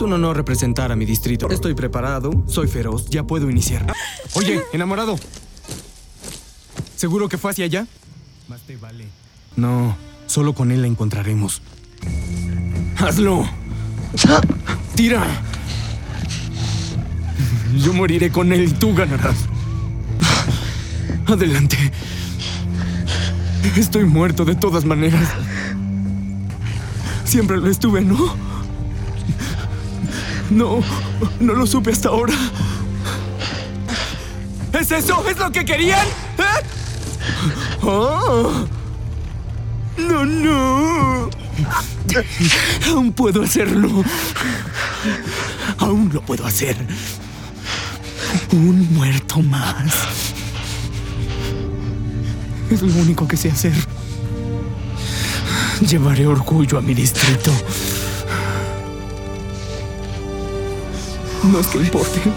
turno no representar a mi distrito. Estoy preparado, soy feroz, ya puedo iniciar. Oye, enamorado. ¿Seguro que fue hacia allá? Más te vale. No, solo con él la encontraremos. ¡Hazlo! ¡Tira! Yo moriré con él y tú ganarás. Adelante. Estoy muerto de todas maneras. Siempre lo estuve, ¿no? No lo supe hasta ahora. ¿Es eso? ¿Es lo que querían? ¿Eh? ¡Oh! ¡No! Aún puedo hacerlo. Aún lo puedo hacer. Un muerto más. Es lo único que sé hacer. Llevaré orgullo a mi distrito. No es que importe.